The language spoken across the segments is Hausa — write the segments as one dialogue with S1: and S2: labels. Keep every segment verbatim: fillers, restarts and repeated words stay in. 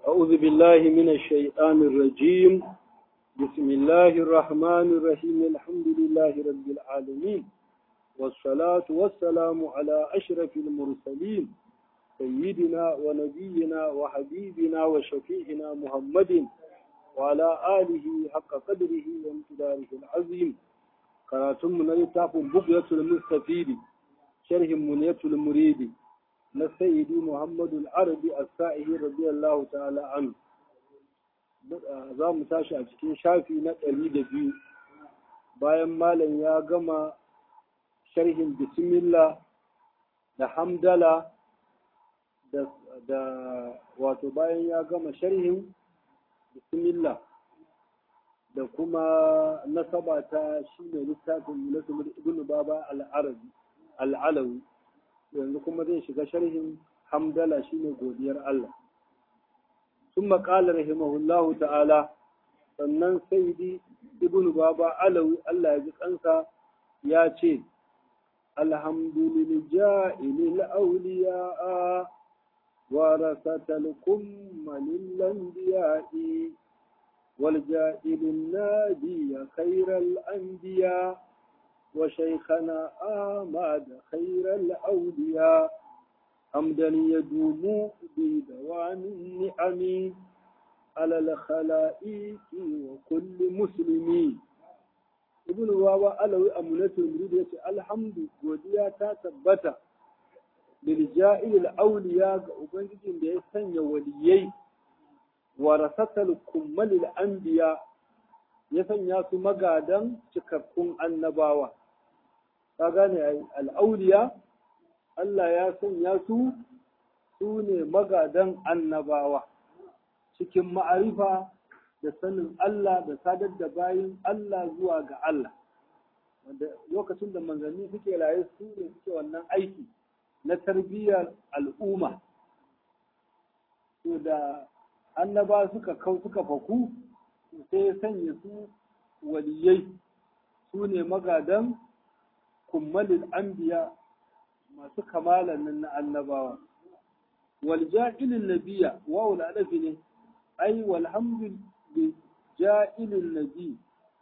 S1: أعوذ بالله من الشيطان الرجيم بسم الله الرحمن الرحيم الحمد لله رب العالمين والصلاة والسلام على أشرف المرسلين سيدنا ونبينا وحبيبنا وشفيعنا محمد وعلى آله حق قدره وامتداره العظيم قراتم من لتاف بقية المستفيد شرح منية المريد na sayyidi Muhammadu al-Arabi as-Sa'ihi radiyallahu ta'ala anhu za mu tashi a cikin shafi na ɗari da biyu bayan malam ya gama sharhin bismillah da hamdala da, da wato bayan ya gama sharhin bismillah da kuma nasaba ta shine littafin Nasir ibn Baba al-Arabi al-Alawi yanzu kuma zai shiga sharhin hamdala shine godiyar Allah ثم قال رحمه الله تعالى sannan sayyidi ibnu baba alawi Allah ya ji kansa ya ce alhamdulillahil awliya warasatal kummalil anbiya'i wal ja'ilin nabiyya khairal anbiya وشيخنا آمد خير الأولياء حمدا يدوم بدوام النعم على الخلائق وكل مسلم ابن بابا علوي أمنة المريد الحمد وديا تثبت للجائل الأولياء وبنجين بيسن وليي ورثة الكمل الأنبياء يسن ياسو مغادن cikakkun annabawa ka gane al'auliya Allah ya sanya su su ne magadan annabawa cikin ma'arifa da sanin Allah da sadar da bayin Allah zuwa ga Allah wanda lokacin da manzanni suke raye su ne suke wannan aiki na tarbiyyar al'umma to da annaba suka kau suka faku sai ya sanya su waliyai su ne magadan kummalin anbiya masu kamalan nan na annabawa wal ja'ilin nabiyya wa wal adafi ne ai walhamdu bi ja'ilin nabi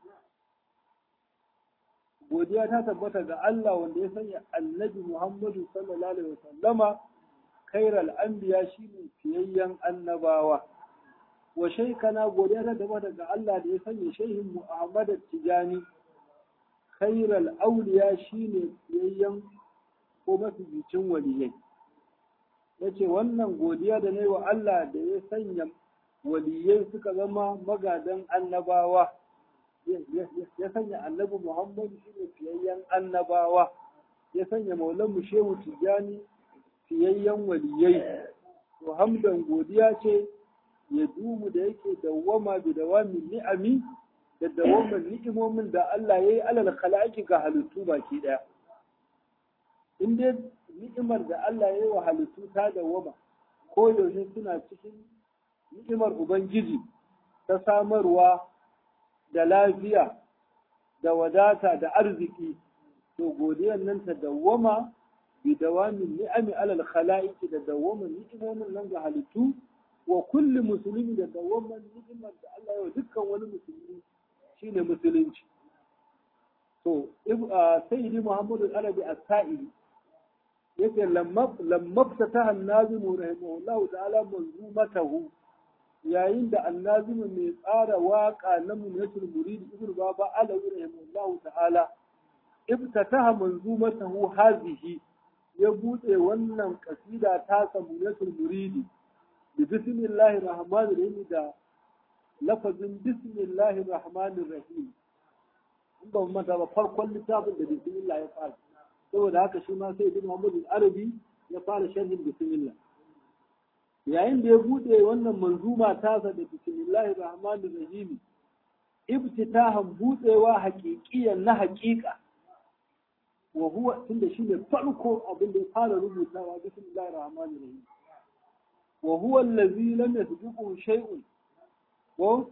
S1: godiya ta tabbata ga Allah wanda ya sanya annabi Muhammadu sallallahu alaihi wasallama khairal anbiya shine fiyayyen annabawa wa shaykana godiya ta tabbata ga Allah da ya sanya shehin mu Ahmad Tijani khairal auliya shine yayyan ko mafificin waliyai yace wannan godiya da nayi wa Allah da ya sanya waliyai suka zama magadan annabawa ya sanya annabi Muhammad shine fiyayyan annabawa ya sanya maulan mu Shehu Tijani fiyayyan waliyai to hamdan godiya ce ya dumu da yake dawwama bi dawamin ni'ami da dawamin ni'imomin da Allah ya yi alal khalaqi ga halittu baki daya in dai ni'imar da Allah ya yi wa halittu ta dawwama ko yaushe suna cikin ni'imar ubangiji ta samarwa da lafiya da wadata da arziki to godiyar nan ta dawwama bi dawamin ni'ami alal khalaqi da dawamin ni'imomin nan ga halittu wa kulli musulmi da dawamin ni'imar da Allah ya wa dukkan wani musulmi shine musulunci to sayyidi Muhammadu al-Arabi as-Sa'idi yake lamma lamma fataha an-nazim rahimahullahu ta'ala manzumatahu yayin da an-nazim mai tsara waka na Munyatul Murid ibn Baba Alawi rahimahullahu ta'ala iftataha manzumatahu hazihi ya bude wannan kasida ta Munyatul Murid bi bismillahir rahmanir rahim da lafazin bismillahir rahmanir rahim in ba mata ba farkon littafin da bismillah ya fara saboda haka shi ma sai ibn Muhammad al-Arabi ya fara sharhin bismillah yayin da ya bude wannan manzuma tasa da bismillahir rahmanir rahim ibtitahan budewa haqiqiyan na haqiqa wa huwa tunda shine farko abin da ya fara rubutawa bismillahir rahmanir rahim wa huwa allazi lam yasbiqu shay'un ko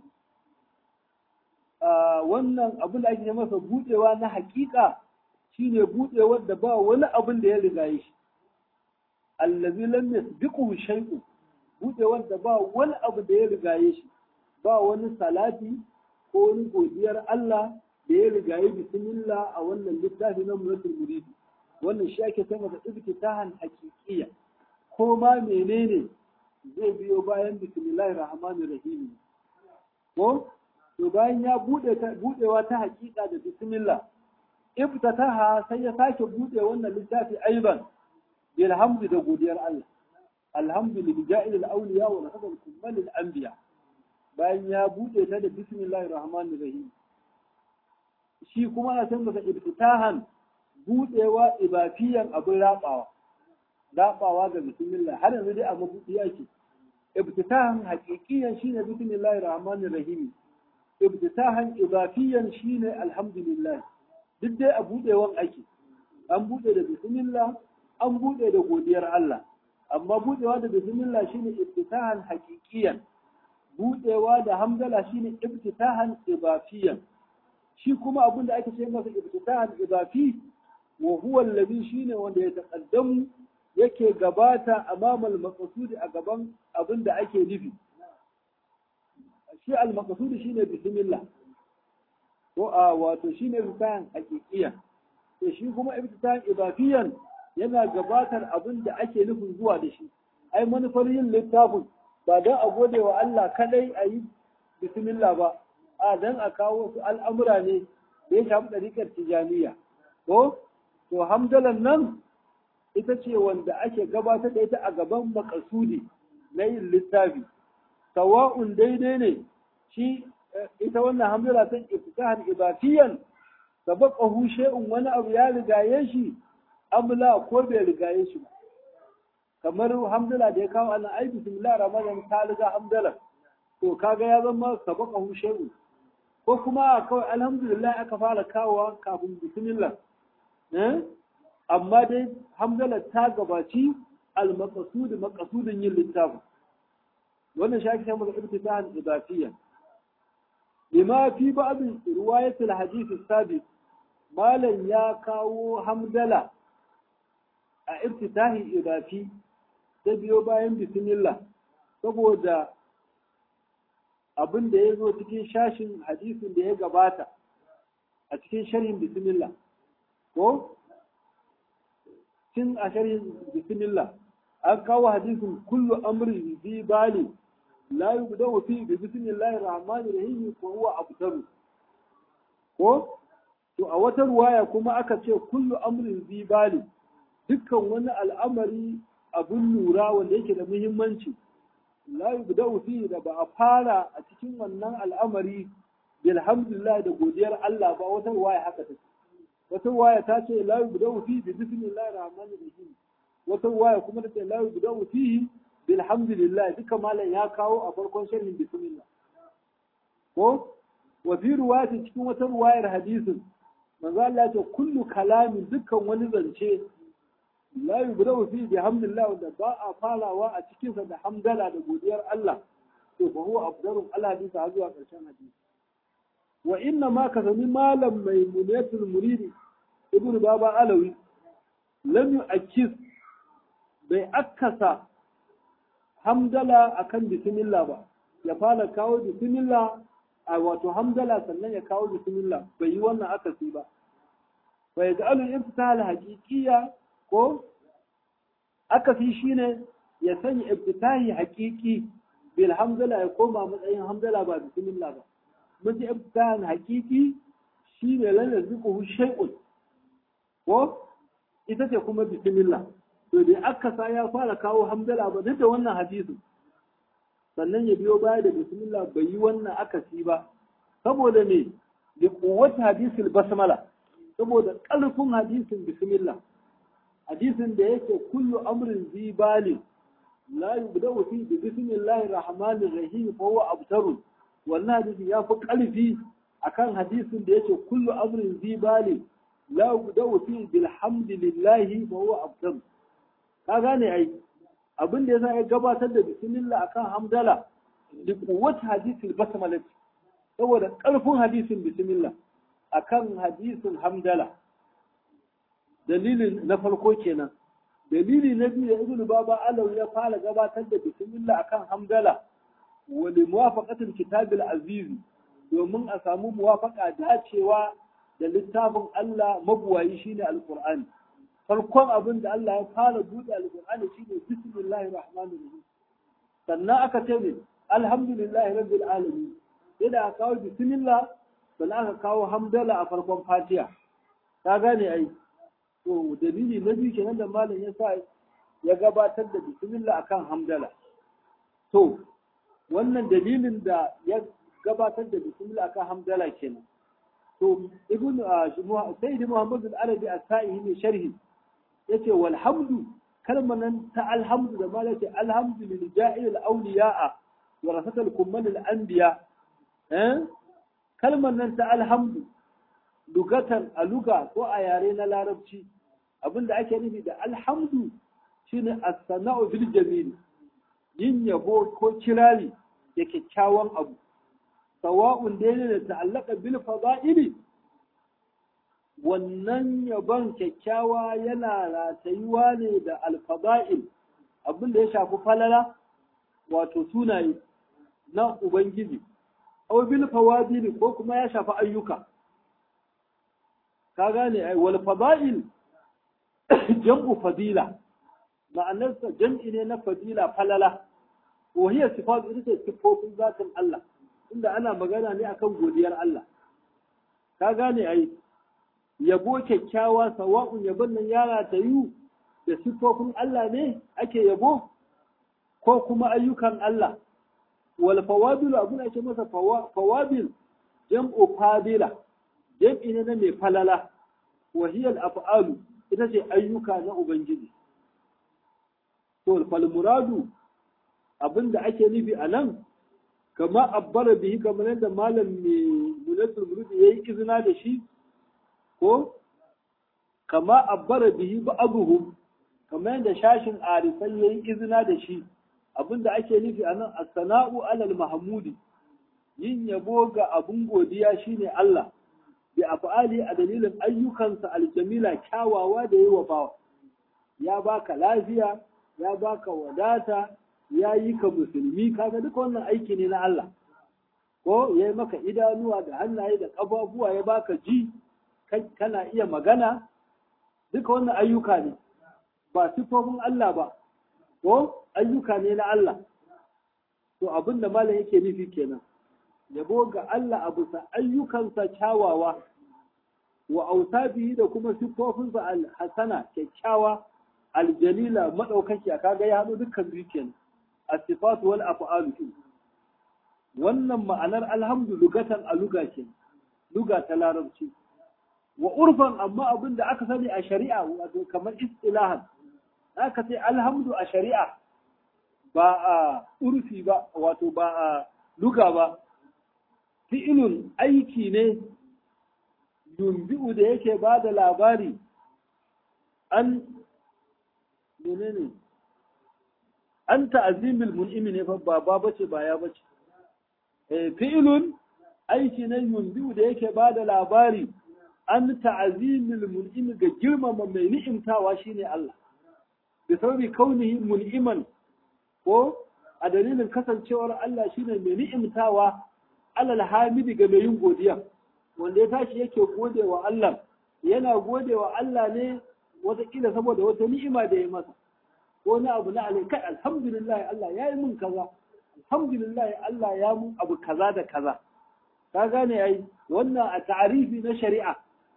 S1: wannan abin da ake masa budewa na hakika shine budewar da ba wani abin da ya riga shi allazi lam yasbiqu shay'un buɗewar da ba wani abu da ya rigaye shi, ba wani salati ko wani godiyar Allah da ya rigaye bismillah a wannan littafi na Muratul Muridi. Wannan shi ake sama da ibtitahan haqiqiyya, ko ma menene zai biyo bayan bismillahir rahmanir rahim. Ko to bayan ya bude ta budewa ta haƙiƙa da bismillah, ibtataha sai ya sake bude wannan littafi aiban bilhamdu da godiyar Allah. Alhamdulillah ja'il al-awliya wa nasabul kumal al-anbiya. Bayan ya bude ta da bismillahir rahmanir rahim, shi kuma na san masa ibtitahan budewa ibafiyan abin rabawa rabawa ga bismillah, har yanzu dai a mabudi yake. Ibtitahan haqiqiyan shine bismillahir rahmanir rahim, ibtitahan ibafiyan shine alhamdulillah. Duk dai a budewan ake, an bude da bismillah, an bude da godiyar Allah. Amma budewa da bismillah shine ibtitahan haqiqiyan, budewa da hamdala shine ibtitahan ibafiyan. Shi kuma abin da ake ce masa ibtitahan ibafi, wa huwa alladhi shine wanda ya taqaddamu yake gabata amamal maqsudi a gaban abin da ake nufi. Shi al maqsudi shine bismillah, ko a wato shine ibtitahan haqiqiyan. To shi kuma ibtitahan ibafiyan yana gabatar abin da ake nufin zuwa da shi. Ai manufar yin littafin ba don a gode wa Allah kadai a yi bismillah ba, a don a kawo wasu al'amura ne da ya shafi ɗariƙar tijaniya. Ko, to hamdalan nan ita ce wanda ake gabatar da ita a gaban makasudi na yin littafi. Sawa'un daidai ne, shi ita wannan hamdala ta ibtitahan ibafiyan, sabaqahu shay'un wani abu ya rigaye shi, amla ko bai rigaye shi ba. Kamar hamdala da ya kawo ana ai bismillah ramadan ta riga hamdala, to kaga ya zama sabaqahu shay'un. Ko kuma kawai alhamdulillah aka fara kawowa kafin bismillah, eh amma dai hamdala ta gabaci al-maqsud maqsudin yin littafin. Wannan shi ake cewa ibtitahan idafiyya. Lima fi ba'd riwayat al-hadith as-sabiq, malan ya kawo hamdala a ibtitahi idafi ta biyo bayan bismillah, saboda abin da ya zo cikin shashin hadisin da ya gabata a cikin sharhin bismillah. Ko cin a sharhin bismillah an kawo hadisin kullu amri bi bali la yubda'u fi bi bismillahir rahmanir rahim wa huwa abtaru. Ko to a wata ruwaya kuma aka ce kullu amrin bi bali, dukkan wani al'amari abun lura wanda yake da muhimmanci, la yubda'u fi da ba a fara a cikin wannan al'amari bilhamdulillah da godiyar Allah ba. Wata ruwaya haka take. Wata ruwaya ta ce la yubda'u fi bi bismillahir rahmanir rahim, wata ruwaya kuma ta ce la yubda'u fi bilhamdulillah. Duka malam ya kawo a farkon sharhin bismillah. Ko wa fi ruwayati cikin wata ruwayar hadisin manzo Allah ya ce kullu kalamin, dukkan wani zance, la yubda'u fi bihamdillah, wanda ba a farawa a cikin sa da hamdala da godiyar Allah, to fa huwa afdalu al hadith har zuwa karshen hadisi. Wa inna ma kasani malam maimunatul muridi ibnu baba alawi lam yu'akkis, bai akkasa hamdala akan bismillah ba, ya fara kawo bismillah a wato hamdala sannan ya kawo bismillah, bai yi wannan akasi ba. Fa yaj'alu al-ibtihal haqiqiyya, ko akasi shine ya sanya ibtitahi haqiqi bil hamdala ya koma matsayin hamdala ba bismillah ba. Mun ji ibtitahan haqiqi shine lan yazquhu shay'un, ko ita ce kuma bismillah. To dai akasa ya fara kawo hamdala ba duk da wannan hadisin, sannan ya biyo baya da bismillah, bai yi wannan akasi ba. Saboda ne da kuwat hadisul basmala, saboda ƙarfin hadisin bismillah, hadisin da yake kullu amrin zibali la yubda'u fi bi bismillahir rahmanir rahim fa huwa abtaru. Wannan hadisi ya fi ƙarfi akan hadisin da yake kullu amrin zibali la yubda'u fi bilhamdillahi fa huwa abtaru. Ka gane ai abin da yasa ya gabatar da bismillah akan hamdala da kuwat hadisul basmala, saboda ƙarfin hadisin bismillah akan hadisin hamdala. Dalilin na farko kenan. dalili na biyu da ibnu baba alau ya fara gabatar da bismillah akan hamdala wa li muwafaqatil kitabil aziz domin a samu muwafaqa dacewa da littafin Allah mabuwayi shine alqur'ani farkon abin da Allah ya fara buɗe alqur'ani shine bismillahir rahmanir rahim sannan aka ce ne alhamdulillahi rabbil alamin idan aka kawo bismillah sannan aka kawo hamdala a farkon fatiha ka gane ai to dalili na biyu kenan da malam ya sa ya gabatar da bismillah akan hamdala to wannan dalilin da ya gabatar da bismillah akan hamdala kenan to ibn sayyid muhammad al-arabi as-sa'i ne sharhi yace walhamdu kalmar nan ta alhamdu da malam ce alhamdu lil ja'il al-awliya'a wa rasatul kummal al-anbiya eh kalmar nan ta alhamdu lugatan a luga ko a yare na larabci abinda ake nufi da alhamdu shine as-sana'u bil jamil yin yabo ko kirari da kyakkyawan abu sawa'un da ne da ta'allaka bil fada'ili wannan yabon kyakkyawa yana ratayuwa ne da al-fada'il abinda ya shafi falala wato sunaye na ubangiji aw bil fawadili ko kuma ya shafi ayyuka ka gane ai wal fada'il jam'u fadila ma'anarsa jam'i ne na fadila falala wa hiya sifatu ita ce sifofin zatin Allah inda ana magana ne akan godiyar Allah ka gane ai yabo kyakkyawa sawa'un yabon nan yara ta yi da sifofin Allah ne ake yabo ko kuma ayyukan Allah wal fawabil abun ake masa fawabil jam'u fadila jam'i ne na mai falala wa hiya al-af'alu ita ce ayyuka na ubangiji to fal muradu abinda ake nufi anan kama abbara bihi kamar yadda malam mai munatul murudi yayi izina da shi ko kama abbara bihi ba'dhum kamar yadda shashin arifai yayi izina da shi abinda ake nufi anan as-sana'u 'alal mahmudi yin yabo ga abun godiya shine Allah bi af'ali a dalilin ayyukansa aljamila kyawawa da yi wa bawa ya baka lafiya ya baka wadata ya yi ka musulmi kaga duka wannan aiki ne na Allah ko ya yi maka idanuwa da hannaye da ƙafafuwa ya baka ji kana iya magana duka wannan ayyuka ne ba sifofin Allah ba ko ayyuka ne na Allah to abin da malam yake nufi kenan yabo ga Allah a bisa ayyukansa kyawawa wa ausabihi da kuma sifofinsa al-hasana kyakkyawa aljalila madaukaki kaga ya hado dukkan biyu kenan as-sifatu wal af'alu wannan ma'anar alhamdu lugatan a luga ce luga ta larabci wa urfan amma abin da aka sani a shari'a wato kamar istilahan aka ce alhamdu a shari'a ba a urfi ba wato ba a luga ba fi'ilun aiki ne yumbi'u da yake ba da labari an menene an ta'azimil mun'imi ne fa ba ba bace ba ya bace eh fi'ilun aiki ne yumbi'u da yake ba da labari an ta'azimil mun'imi ga girmama mai ni'imtawa shine Allah bi sababi kaunihi mun'iman ko a dalilin kasancewar Allah shine mai ni'imtawa alal hamidi ga mai yin godiya wanda ya tashi yake godewa Allah yana godewa Allah ne wataƙila saboda wata ni'ima da ya masa ko na abu na alai kai alhamdulillah Allah ya yi min kaza alhamdulillah Allah ya mun abu kaza da kaza ka gane ai wannan a ta'arifi na shari'a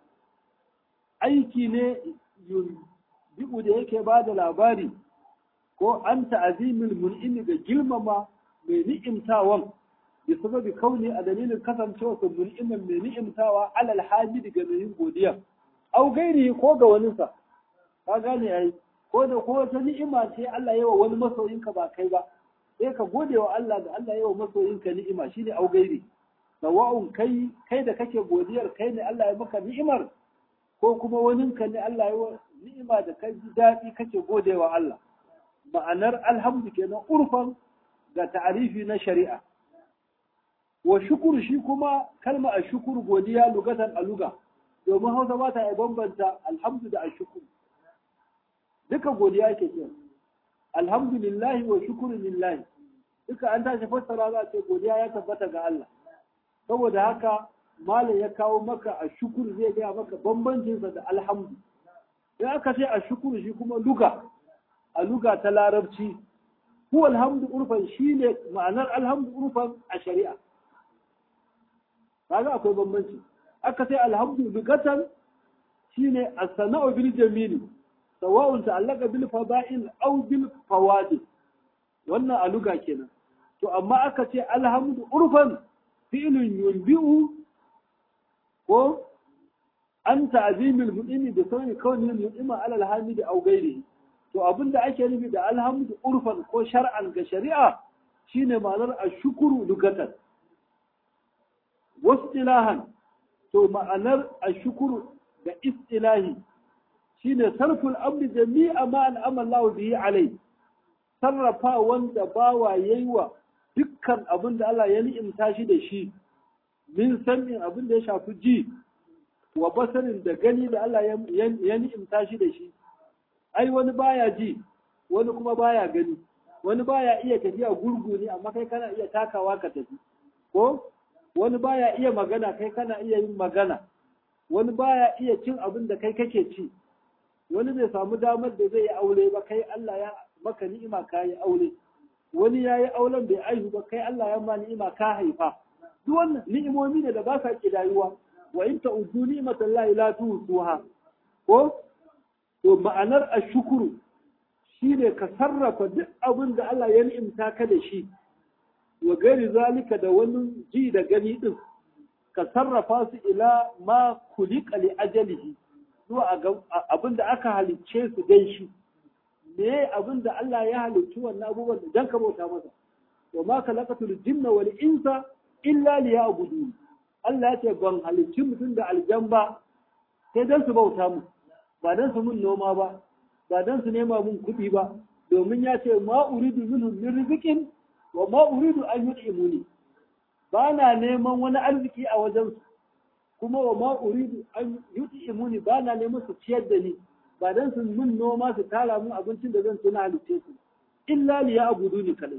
S1: aiki ne yunbi'u da yake ba da labari ko an ta'azimil mun'imi ga girmama mai ni'imtawan bi sababi kauni a dalilin kasancewa su mun'iman mai ni'imtawa alal hamidi ga mai godiya au gairi ko ga waninsa ka gane ai ko da ko wata ni'ima ce Allah yawa wani masoyinka ba kai ba sai ka gode wa Allah da Allah yawa masoyinka ni'ima shine au gairi sawa'un kai kai da kake godiyar kai ne Allah ya maka ni'imar ko kuma waninka ne Allah yawa ni'ima da kai ji daɗi kake godewa Allah ma'anar alhamdu kenan urfan ga ta'arifi na shari'a wa shukuru shi kuma kalma a shukuru godiya lugatan a luga domin hausa ba ta bambanta alhamdu da ashukuru duka godiya ke ce alhamdulillahi wa shukru lillahi duka an tashi fassara za a ce godiya ya tabbata ga Allah saboda haka malam ya kawo maka a shukuru zai gaya maka bambancinsa da alhamdu in aka ce a shukuru shi kuma luga a luga ta larabci huwa alhamdu urfan shine ma'anar alhamdu urfan a shari'a kaga akwai bambanci aka ce alhamdu lugatan shine as-sana'u bil jamil sawa'un ta'allaqa bil fada'il aw bil fawadil wannan a luga kenan to amma aka ce alhamdu urfan fi'lun yunbi'u ko an ta'zimil mu'mini da sauni kawai mu'mina alal hamidi aw ghairihi to abinda ake nufi da alhamdu urfan ko shar'an ga shari'a shine ma'anar ashkuru lugatan wasu ilahan to ma'anar ashkuru da istilahi shine sarful amri jami'a ma an'ama Allah bihi alai sarrafa wanda bawa yayiwa dukkan abinda Allah ya ni'imta shi da shi min sanin abin da ya shafi ji wa basarin da gani da Allah ya ni'imta shi da shi ai wani baya ji wani kuma baya gani wani baya iya tafiya gurgu ne amma kai kana iya takawa ka tafi ko wani baya iya magana kai kana iya yin magana wani baya iya cin abin da kai kake ci wani bai samu damar da zai yi aure ba kai Allah ya maka ni'ima ka yi aure wani ya yi auren bai aihu ba kai Allah ya ma ni'ima ka haifa duk wannan ni'imomi ne da ba sa kidayuwa wa in ta'uddu ni'matallahi la tuhsuha ko to ma'anar ashkuru shine ka sarrafa duk abin da Allah ya ni'imta ka da shi wa gari zalika da wani ji da gani din ka sarrafa su ila ma kulika li ajalihi zuwa abin da aka halicce su dan shi me abin da Allah ya halicci wannan abubuwan dan ka bauta masa wa ma khalaqatul jinna wal insa illa liya'budun Allah ya ce ban halicci mutum da aljan ba sai dan su bauta mu ba dan su mun noma ba ba dan su nema mun kuɗi ba domin ya ce ma uridu minhum min rizqin wa ma uridu an yut'imuni ba na neman wani arziki a wajen su kuma wa ma uridu an yut'imuni ba na neman su ciyar da ni ba dan su mun noma su tara mun abincin da zan tuna halicce su illa liya'buduni kalai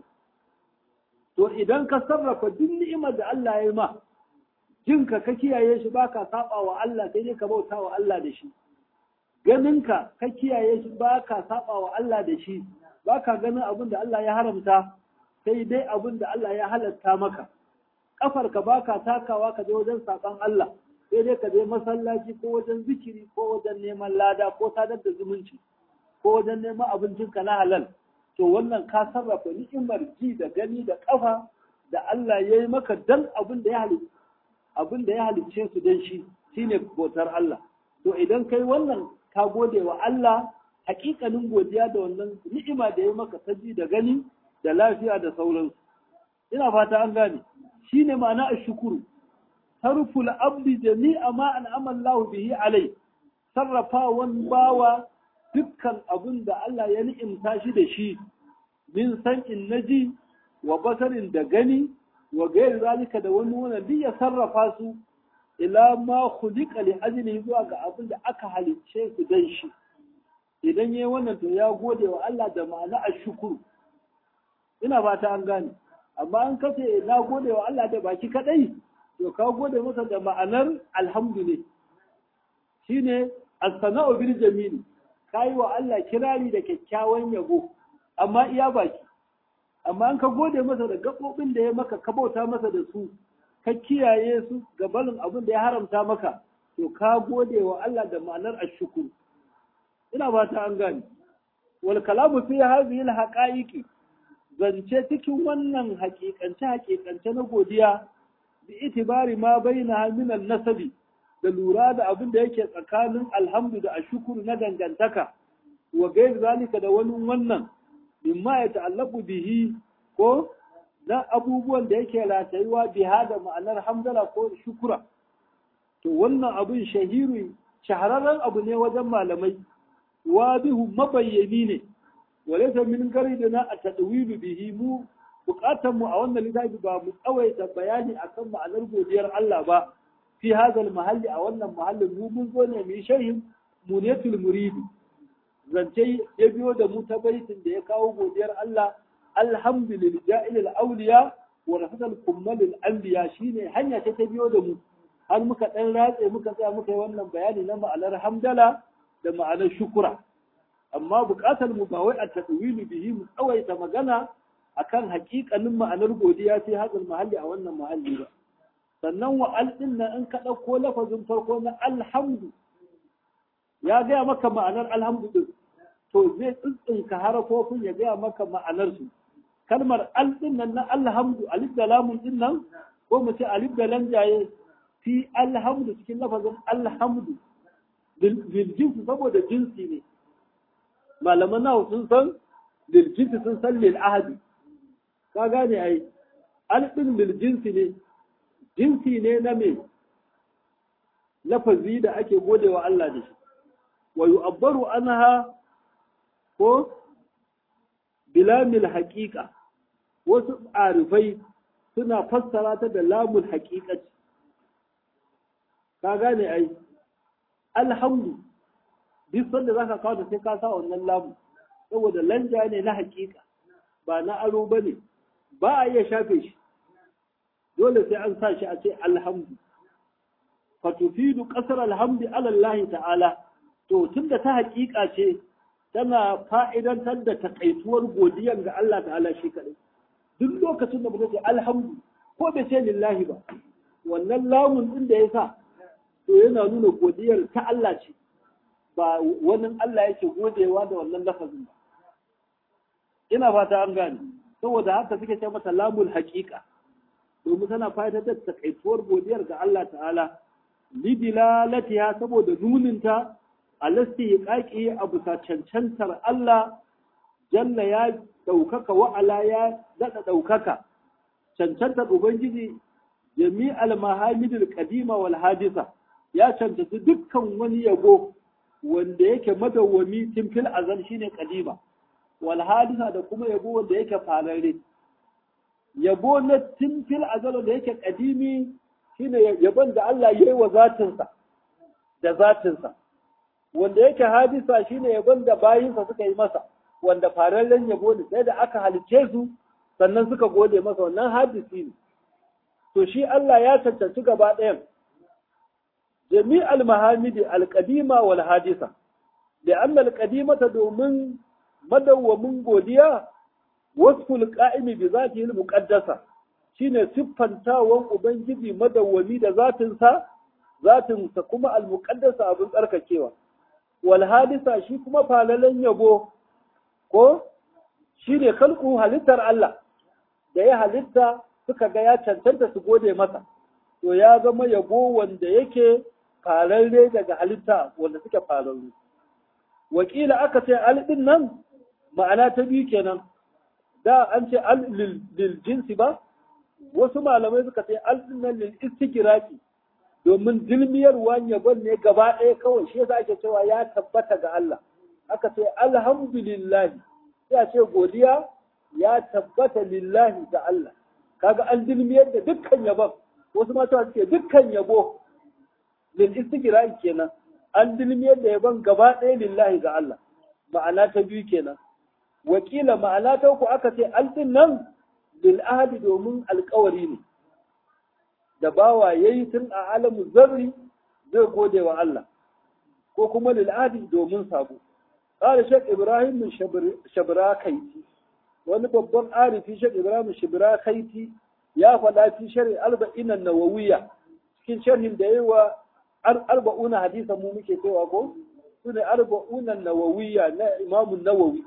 S1: to idan ka sarrafa duk ni'imar da Allah ya yi ma jinka ka kiyaye shi baka saba wa Allah sai dai ka bauta wa Allah da shi ganinka ka kiyaye shi baka saba wa Allah da shi baka ganin abin da Allah ya haramta sai dai abin da Allah ya halatta maka kafarka baka takawa ka je wajen saban Allah sai dai ka je masallaci ko wajen zikiri ko wajen neman lada ko sadar da zumunci ko wajen neman abincinka na halal to wannan ka sarrafa ni'imar ji da gani da kafa da Allah ya yi maka dan abin da ya halicce abin da ya halicce su dan shi shine bautar Allah to idan kai wannan ka gode wa Allah hakikanin godiya da wannan ni'ima da ya maka ta ji da gani da lafiya da sauransu ina fata an gane shine ma'ana ashkuru sarful abdi jami'a ma an'ama Allah bihi alai sarrafawan bawa dukkan abin da Allah ya ni'imta shi da shi min san'in naji wa basarin da gani wa gairi zalika da wani wannan duk ya sarrafa su ila ma khuliqa li ajli zuwa ga abin da aka halicce su dan shi idan yayi wannan to ya gode wa Allah da ma'ana ashkuru ina fata an gane amma an kace na gode wa Allah da baki kadai to ka gode masa da ma'anar alhamdulillah shine as-sana'u bil jamil kai wa Allah kirari da kyakkyawan yabo amma iya baki amma an ka gode masa da gabobin da ya maka ka bauta masa da su ka kiyaye su ga balin abin da ya haramta maka to ka gode wa Allah da ma'anar ashkuru ina fata an gane wal kalamu fi hadhihi al haqa'iqi zance cikin wannan haƙiƙance haƙiƙance na godiya bi itibari ma baina min an nasabi da lura da abin da yake tsakanin alhamdu da ashkuru na dangantaka wa gair zalika da wani wannan mimma ya ta'allaqu bihi ko na abubuwan da yake ratayuwa biha da ma'anar hamdala ko shukura to wannan abin shahiru shahararren abu ne wajen malamai wadihu mabayyani ne walaysa min garidina at-tadwilu bihi mu bukatan mu a wannan littafi ba mu tsawaita bayani akan ma'anar godiyar Allah ba fi hadal mahalli a wannan mahallin mu mun zo ne mu sharhin muniyatul muridi zance ya biyo da mu ta baitin da ya kawo godiyar Allah alhamdulillah ilal awliya wa rafatal kummalil anbiya shine hanya ce ta biyo da mu har muka dan ratse muka tsaya muka yi wannan bayani na ma'anar hamdala da ma'anar shukura amma buƙatar mu ba wai a tadwilu bihi mu tsawaita magana akan haƙiƙanin ma'anar godiya sai hadal mahalli a wannan mahalli ba sannan wa al din in ka dauko lafazin farko na alhamdu ya gaya maka ma'anar alhamdu din to zai tsintsinka harafofin ya gaya maka ma'anar su kalmar al din nan na alhamdu alif da lamun din nan ko mu ce alif da lam jaye fi alhamdu cikin lafazin alhamdu bil jinsi saboda jinsi ne malaman nawa sun san lil jinsi sun san lil ahadi ka gane ai al din lil jinsi ne jinsi ne na me lafazi da ake godewa Allah da shi wa yu'abbaru anha ko bilamil haqiqa wasu arifai suna fassara ta da lamul haqiqati ka gane ai alhamdu duk sanda zaka kawo da sai ka sa wannan lamu saboda lanja ne na haqiqa ba na aro bane ba a iya shafe shi dole sai an sa shi a ce alhamdu fatufidu qasr alhamdi ala Allah ta'ala to tunda ta haƙiƙa ce tana fa'idantar da takaituwar godiyar ga Allah ta'ala shi kadai duk lokacin da mutum ce alhamdu ko bai ce lillahi ba wannan lamun din da ya sa to yana nuna godiyar ta Allah ce ba wannan Allah yake godewa da wannan lafazin ba ina fata an gane saboda haka suke ce mata lamul haqiqa domin tana fa'idantar da takaituwar godiyar ga Allah ta'ala lidilalatiha saboda nuninta alasti yiqaqi abu ta cancantar Allah jalla ya daukaka wa ala ya dada daukaka cancantar ubangiji jami'al mahamidul qadima wal hadisa ya cancanci dukkan wani yabo wanda yake madawwami tun fil azal shine qadima wal hadisa da kuma yabo wanda yake farare yabo na tun fil azal da yake qadimi shine yabon da Allah yayi wa zatinsa da zatinsa wanda yake hadisa shine yabon da bayinsa suka yi masa wanda farallen yabo ne sai da aka halice su sannan suka gode masa wannan hadisi ne to shi Allah ya cancanci gaba ɗayan jami'al mahamidi alqadima wal hadisa da anna alqadimata domin madawwamin godiya wasful qa'imi bi zatihi almuqaddasa shine siffantawan ubangiji madawwami da zatinsa zatinsa kuma almuqaddasa abin tsarkakewa wal hadisa shi kuma falalan yabo ko shine khalqu halittar Allah da ya halitta suka ga ya cancanta su gode masa to ya zama yabo wanda yake fararre daga halitta wanda suke fararru wakila aka ce al din nan ma'ana ta biyu kenan da an ce al lil jinsi ba wasu malamai suka ce al din nan lil istigraqi domin dilmiyarwa yabon ne gaba ɗaya kawai shi yasa ake cewa ya tabbata ga Allah aka ce alhamdulillah sai a ce godiya ya tabbata lillahi ga Allah kaga an dilmiyar da dukkan yabon wasu mata suke dukkan yabo lil istigraqi kenan an dilmiyar da yabon gaba ɗaya lillahi ga Allah ma'ana ta biyu kenan wakila ma'ana ta uku aka ce alfin nan lil ahadi domin alƙawari ne da bawa yayi tun a alamu zarri zai gode wa Allah ko kuma lil ahadi domin sabo qala shek ibrahim min shabra kaiti wani babban arifi shek ibrahim shabra kaiti ya faɗa fi sharhi arba'in an-nawawiyya cikin sharhin da yayi wa arba'una hadisa mu muke cewa ko sune arba'una an-nawawiyya na imam an-nawawi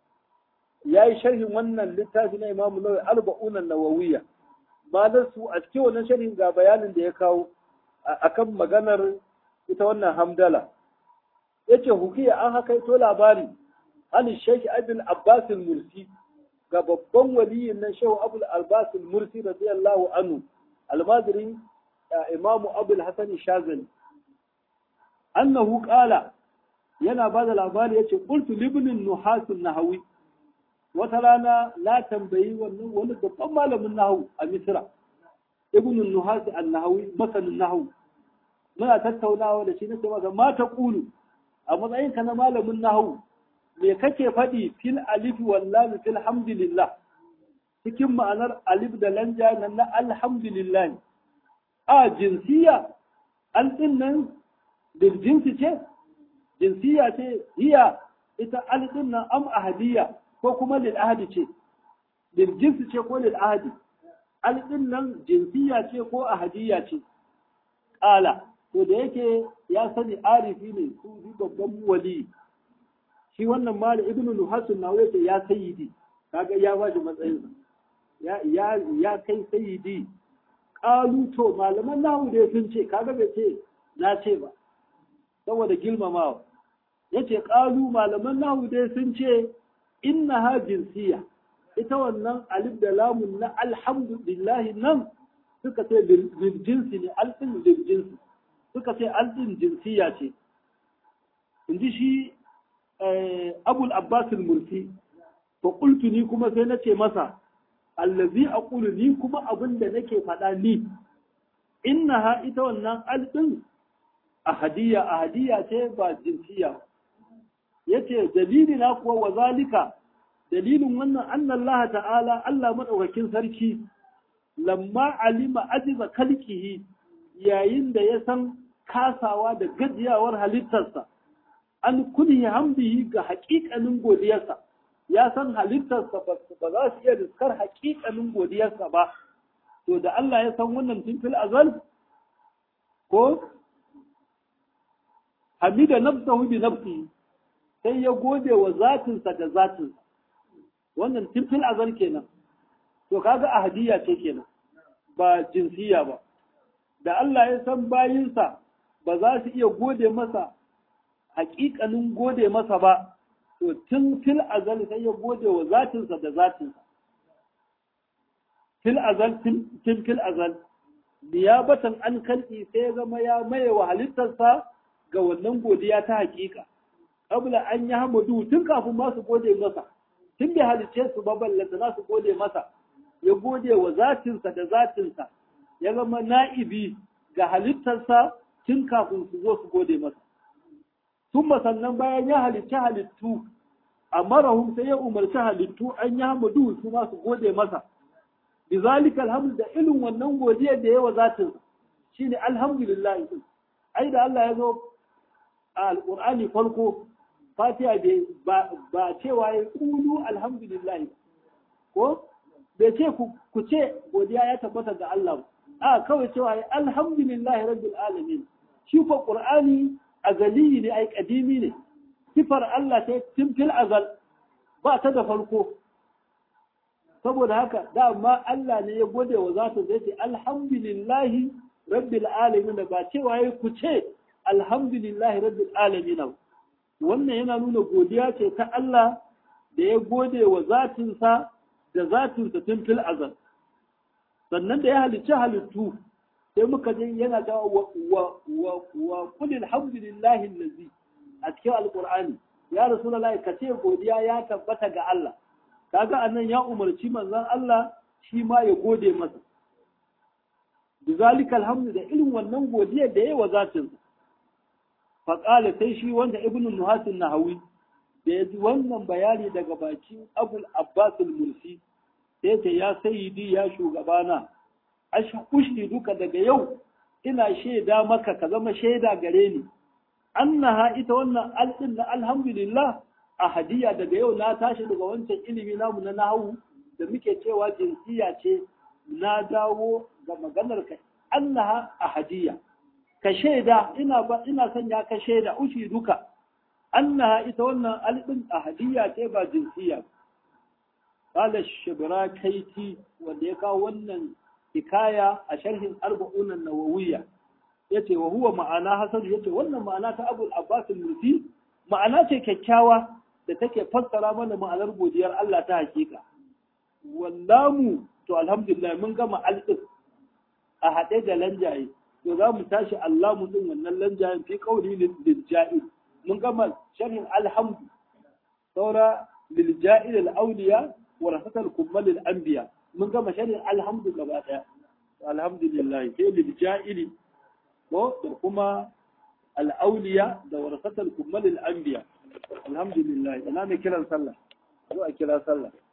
S1: yayi sharhin wannan littafi na imam an-nawawi arba'una an-nawawiyya malar su a cikin wannan sharhin ga bayanin da ya kawo akan maganar ita wannan hamdala yace hukiya an haka to labari an Sheikh Abdul Abbas al-Mursi ga babban waliyin nan Sheikh Abdul Abbas al-Mursi radiyallahu anhu almadiri Imam Abu al-Hasan Shazali annahu qala yana bada labari yace qultu libn nuhas an-nahawi wata rana na tambayi wannan wani babban malamin nahawu a Misra ibn nuhas an-nahawi masanin nahawu muna tattaunawa da shi nace masa ma ta qulu a matsayin ka na malamin nahawu me kake faɗi fil alif wallahi fil hamdulillah cikin ma'anar alif da lanja nan na alhamdulillah a jinsiya al din nan bil jinsi ce jinsiya ce hiya ita al din nan am ahadiyya ko kuma lil ahadi ce lil jinsi ce ko lil ahadi al din nan jinsiya ce ko ahadiyya ce qala to da yake ya sani arifi ne su babban wali shi wannan mali ibnu nuhasun na yace ya sayyidi kaga ya bashi matsayin ya ya ya kai sayyidi qalu to malaman nahu da sun ce kaga bai ce na ce ba saboda girmamawa yace qalu malaman nahu da sun ce innaha jinsiya ita wannan alif da lamun na alhamdulillah nan suka ce bil jinsi ne alfin bil jinsi suka ce alfin jinsiya ce inji shi abul abbas al-mursi fa qultu ni kuma sai nace masa allazi aqulu ni kuma abinda nake faɗa ni innaha ita wannan alfin ahadiyya ahadiyya ce ba jinsiya yace dalili na kuwa wazalika dalilin wannan annallaha ta'ala Allah madaukakin sarki lamma alima ajiza kalkihi yayin da ya san kasawa da gajiyawar halittarsa an kuni hamdihi ga haƙiƙanin godiyarsa ya san halittarsa ba za su iya riskar haƙiƙanin godiyarsa ba to da Allah ya san wannan tun fil azal ko hamida nafsahu bi nafsihi sai ya gode wa zatinsa da zatinsa wannan tun fil azal kenan to kaga ahadiyya ce kenan ba jinsiya ba da Allah ya san bayinsa ba za su iya gode masa haƙiƙanin gode masa ba to tun fil azal sai ya gode wa zatinsa da zatinsa fil azal tun fil azal niyabatan an kalki sai ya zama ya maye wa halittarsa ga wannan godiya ta haƙiƙa kabla an yi hamadu tun kafin ma su gode masa tun bai halicce su ba ballanta za su gode masa ya gode wa zatinsa da zatinsa ya zama na'ibi ga halittarsa tun kafin su zo su gode masa tun sannan bayan ya halicci halittu a marahun sai ya umarci halittu an yi hamadu su ma su gode masa bizalika alhamdu da ilin wannan godiyar da yawa zatinsa shine alhamdulillah ai da Allah ya zo a alqur'ani farko fatiha ba cewa ya kulu alhamdulillah ko bai ce ku ce godiya ya tabbata ga Allah a kawai cewa ya alhamdulillah rabbil alamin shi fa qur'ani azali ne ai kadimi ne sifar Allah ta timfil azal ba ta da farko saboda haka dama Allah ne ya gode wa zata zai ce alhamdulillah rabbil alamin ba cewa ya ku ce alhamdulillah rabbil alamin wannan yana nuna godiya ce ta Allah da ya gode wa zatinsa da zatinsa tun fil azal sannan da ya halicci halittu sai muka je yana ta wa wa wa wa qul alhamdulillahi allazi a cikin alqur'ani ya rasulullahi ka ce godiya ya tabbata ga Allah kaga annan ya umarci manzon Allah shi ma ya gode masa bizalika alhamdu da irin wannan godiya da yayi wa zatinsa faƙala sai shi wanda ibn nuhasin nahawi da ya ji wannan bayani daga bakin abul abbas al-mursi sai ce ya sayyidi ya shugabana ushdi duka daga yau ina shaida maka ka zama shaida gare ni annaha ita wannan alɗin na alhamdulillah a hadiya daga yau na tashi daga wancan ilimi namu na nahawu da muke cewa jinsiya ce na dawo ga maganar ka annaha a hadiya ka shaida ina ba ina sanya ka shaida ushi duka annaha ita wannan alɗin ahadiyya ce ba jinsiya qala shibrakaiti wanda ya kawo wannan hikaya a sharhin arba'un an-nawawiyya yace wa huwa ma'ana hasan yace wannan ma'ana ta Abu al-Abbas al-Mursi ma'ana ce kyakkyawa da take fassara mana ma'anar godiyar Allah ta hakika wallamu to alhamdulillah mun gama alɗin a haɗe da lanjaye to za mu tashi Allah mu din wannan lanjayen fi kauli lil ja'il mun gama sharhin alhamdu saura lil ja'il al awliya wa rasatul kummal al anbiya mun gama sharhin alhamdu gaba daya alhamdulillah sai lil ja'il ko kuma al awliya da warasatul kummal al anbiya alhamdulillah ina mai kiran sallah zo a kira sallah